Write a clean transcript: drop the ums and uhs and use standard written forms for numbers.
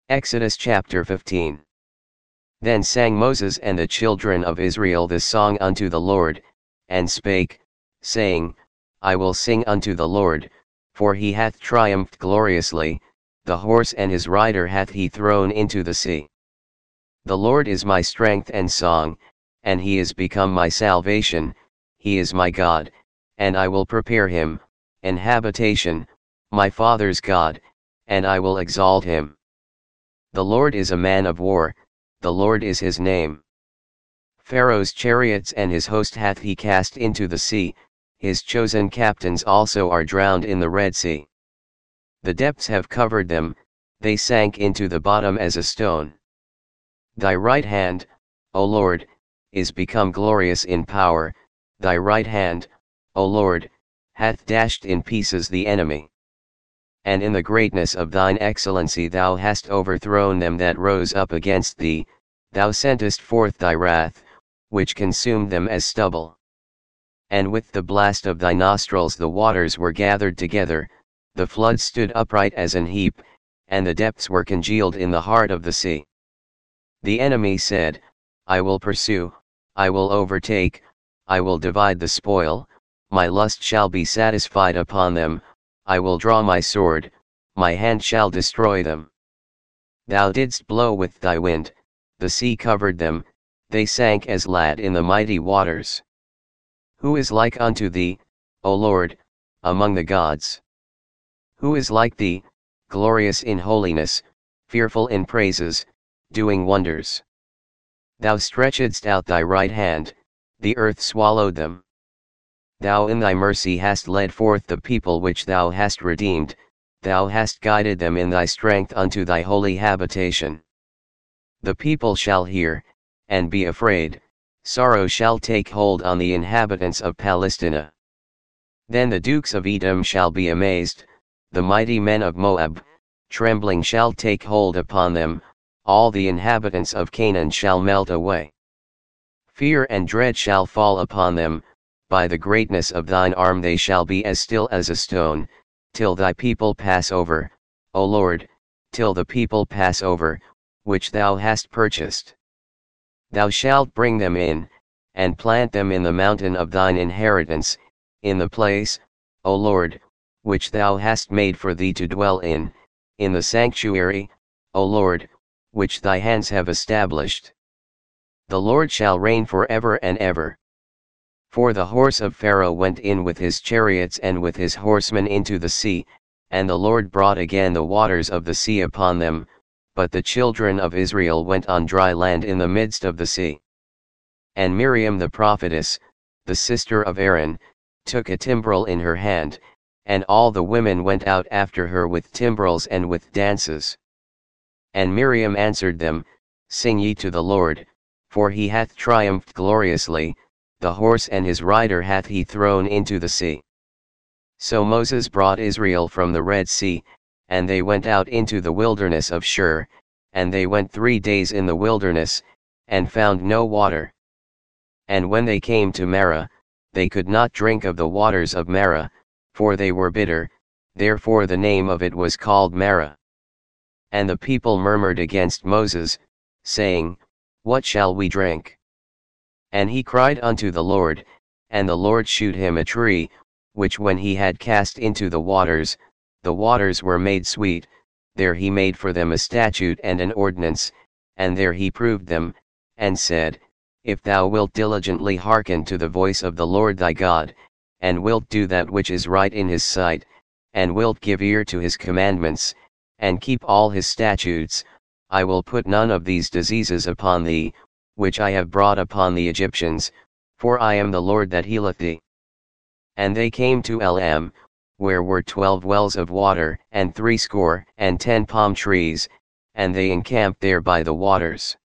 Exodus chapter 15. Then sang Moses and the children of Israel this song unto the Lord, and spake, saying, I will sing unto the Lord, for he hath triumphed gloriously, the horse and his rider hath he thrown into the sea. The Lord is my strength and song, and he is become my salvation, he is my God, and I will prepare him an habitation, my father's God, and I will exalt him. The Lord is a man of war, the Lord is his name. Pharaoh's chariots and his host hath he cast into the sea, his chosen captains also are drowned in the Red Sea. The depths have covered them, they sank into the bottom as a stone. Thy right hand, O Lord, is become glorious in power, thy right hand, O Lord, hath dashed in pieces the enemy. And in the greatness of thine excellency thou hast overthrown them that rose up against thee, thou sentest forth thy wrath, which consumed them as stubble. And with the blast of thy nostrils the waters were gathered together, the flood stood upright as an heap, and the depths were congealed in the heart of the sea. The enemy said, I will pursue, I will overtake, I will divide the spoil, my lust shall be satisfied upon them, I will draw my sword, my hand shall destroy them. Thou didst blow with thy wind, the sea covered them, they sank as lead in the mighty waters. Who is like unto thee, O Lord, among the gods? Who is like thee, glorious in holiness, fearful in praises, doing wonders? Thou stretchedst out thy right hand, the earth swallowed them. Thou in thy mercy hast led forth the people which thou hast redeemed, thou hast guided them in thy strength unto thy holy habitation. The people shall hear, and be afraid, sorrow shall take hold on the inhabitants of Palestina. Then the dukes of Edom shall be amazed, the mighty men of Moab, trembling shall take hold upon them, all the inhabitants of Canaan shall melt away. Fear and dread shall fall upon them, by the greatness of thine arm they shall be as still as a stone, till thy people pass over, O Lord, till the people pass over, which thou hast purchased. Thou shalt bring them in, and plant them in the mountain of thine inheritance, in the place, O Lord, which thou hast made for thee to dwell in the sanctuary, O Lord, which thy hands have established. The Lord shall reign forever and ever. For the horse of Pharaoh went in with his chariots and with his horsemen into the sea, and the Lord brought again the waters of the sea upon them, but the children of Israel went on dry land in the midst of the sea. And Miriam the prophetess, the sister of Aaron, took a timbrel in her hand, and all the women went out after her with timbrels and with dances. And Miriam answered them, Sing ye to the Lord, for he hath triumphed gloriously, the horse and his rider hath he thrown into the sea. So Moses brought Israel from the Red Sea, and they went out into the wilderness of Shur, and they went 3 days in the wilderness, and found no water. And when they came to Marah, they could not drink of the waters of Marah, for they were bitter, therefore the name of it was called Marah. And the people murmured against Moses, saying, What shall we drink? And he cried unto the Lord, and the Lord shewed him a tree, which when he had cast into the waters were made sweet, there he made for them a statute and an ordinance, and there he proved them, and said, If thou wilt diligently hearken to the voice of the Lord thy God, and wilt do that which is right in his sight, and wilt give ear to his commandments, and keep all his statutes, I will put none of these diseases upon thee, which I have brought upon the Egyptians, for I am the Lord that healeth thee. And they came to Elam, where were 12 wells of water, and 70 palm trees, and they encamped there by the waters.